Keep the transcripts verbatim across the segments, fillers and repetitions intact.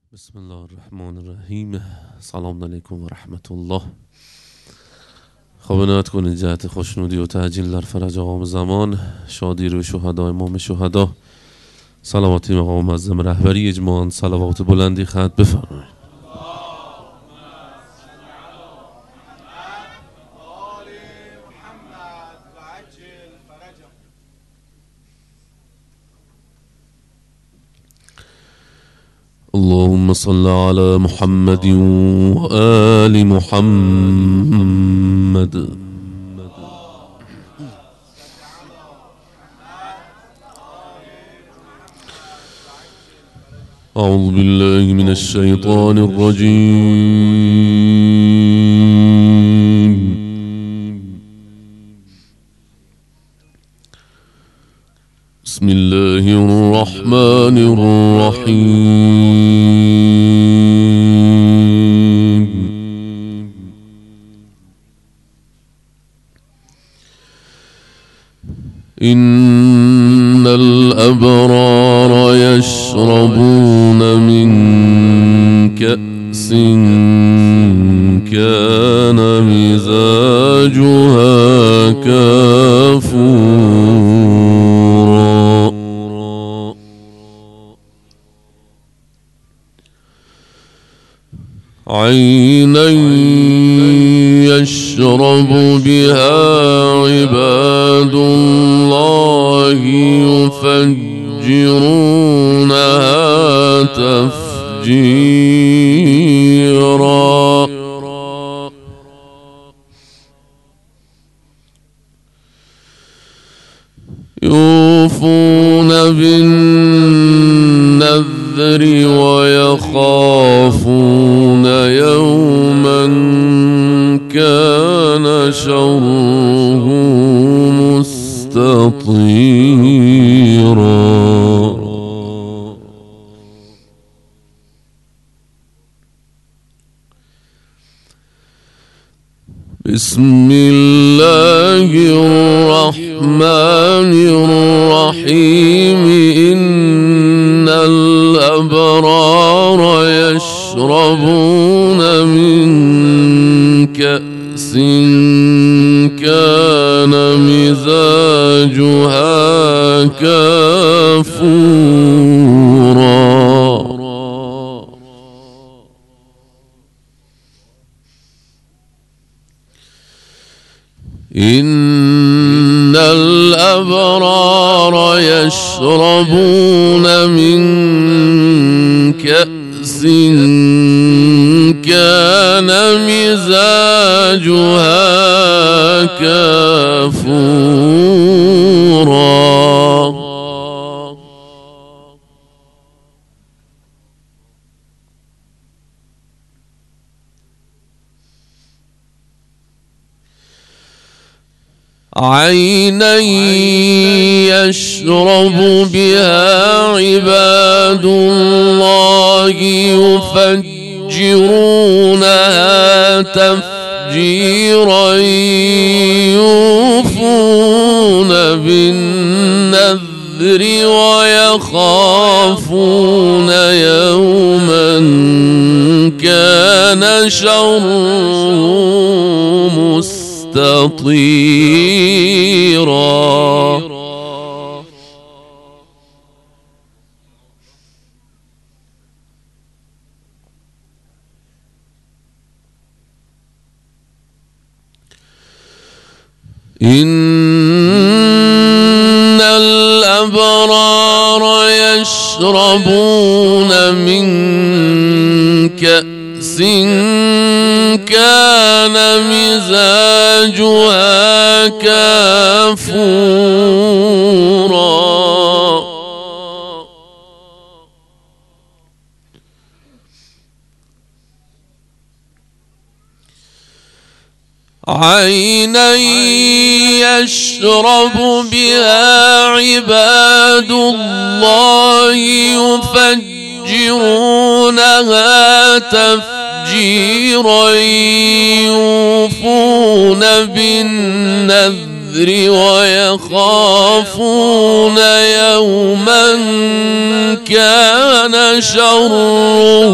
بسم الله الرحمن الرحیم. سلام علیکم و رحمت الله. خب عنایت کنید جهت خوشنودی و تعجیل در فرج آقام زمان، شادی روی شهدا امام شهدا، صلواتی مقام معظم رهبری اجماعاً صلوات بلندی خط بفرمایید. اللهم صل على محمد وآل محمد. أعوذ بالله من الشيطان الرجيم. بسم الله الرحمن الرحيم. إن الأبرار يشربون من كأس كان مزاجها كافورا، عينا يشرب بها عباد الله يفجرونها تفجيرا. يوفون بالنذر ويخافون يوما كان شره مستطيرا. بسم الله الرحمن الرحيم. إن الأبرار يشربون من كأس كان مزاجها كافورا. إن الأبرار يشربون من كأس كان مزاجها كافورا. عينا يشرب بها عباد الله يفجرونها تفجيرا. يوفون بالنذر ويخافون يوما كان شره مستطيرا. إن الأبرار يشربون من كأس كان مزاجها كافورا. عينا يشرب بها عباد الله يفجرونها تفجيرا. يوفون بالنذر النذر ويخافون يوما كان شره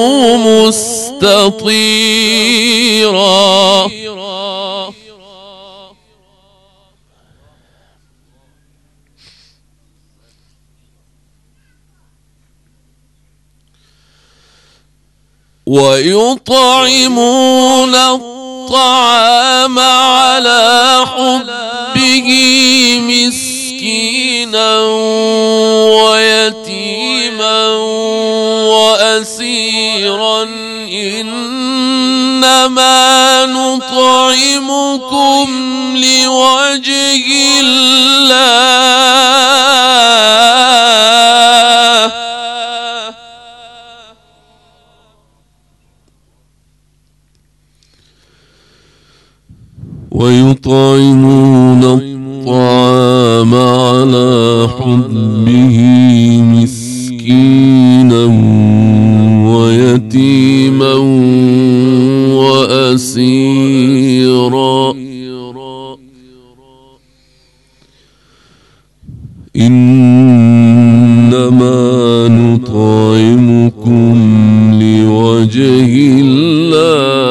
مستطيرا ويطعمون الطعام على حبه مسكينا ويتيما وأسيرا إنما نطعمكم لوجه الله ويطعمون الطعام على حبه مسكينا ويتيما وأسيرا إنما نطعمكم لوجه الله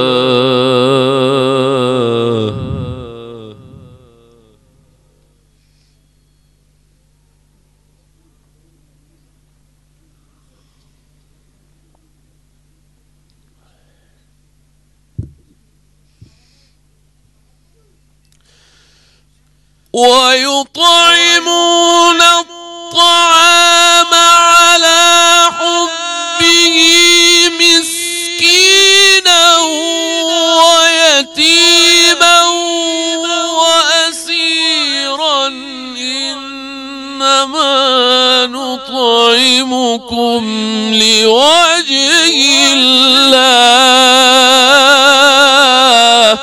ويطعمون الطعام على حبه مسكينا ويتيما وأسيرا إنما نطعمكم لوجه الله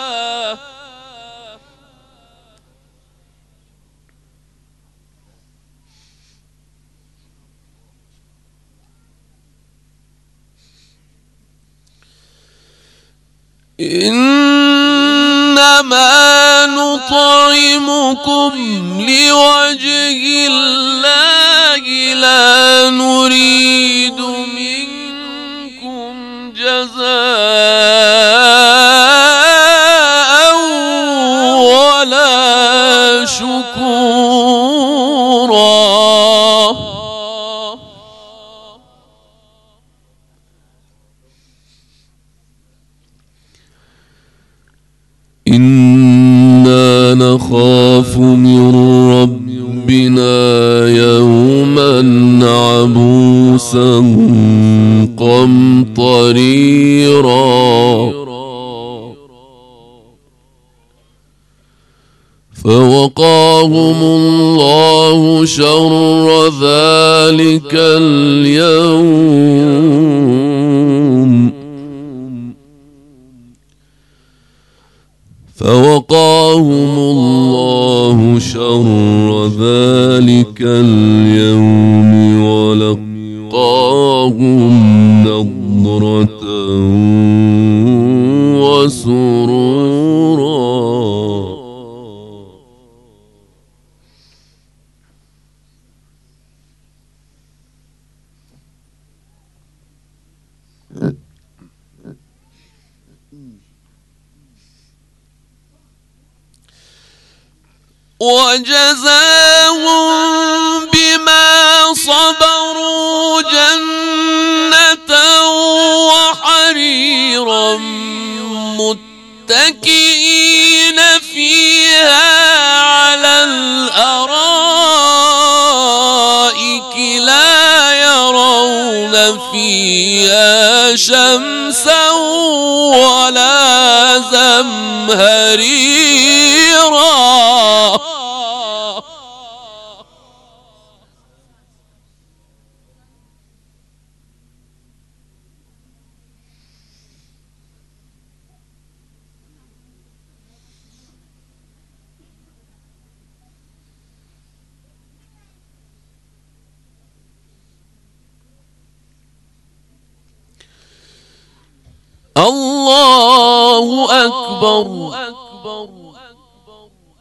إنما نطعمكم لوجه الله لا نريد منكم جزاء ولا شكورا إنا نخاف من ربنا يوما عبوسا قمطريرا فوقاهم الله شر ذلك اليوم فوقاهم الله شر ذلك اليوم ولقاهم نضرة وسرورا وجزاهم بما صبروا جنة وحريرا متكئين فيها على الأرائك لا يرون فيها شمسا ولا زمهريرا الله أكبر